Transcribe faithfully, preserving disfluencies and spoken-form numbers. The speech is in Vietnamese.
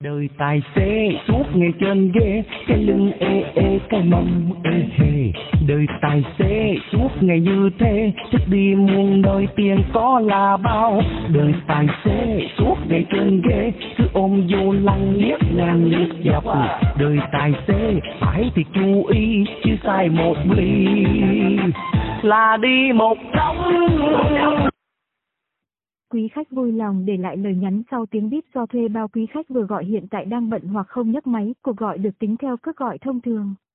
Đời tài xế suốt ngày trên ghế, cái lưng ê ê cái mông ê hề. Đời tài xế suốt ngày như thế, thích đi muôn nơi tiền có là bao. Đời tài xế suốt ngày trên ghế, cứ ôm vô lăng liếc ngang liếc dọc. Đời tài xế phải thì chú ý, chứ sai một ly là đi một đống. Quý khách vui lòng để lại lời nhắn sau tiếng bíp do thuê bao quý khách vừa gọi hiện tại đang bận hoặc không nhấc máy. Cuộc gọi được tính theo cước gọi thông thường.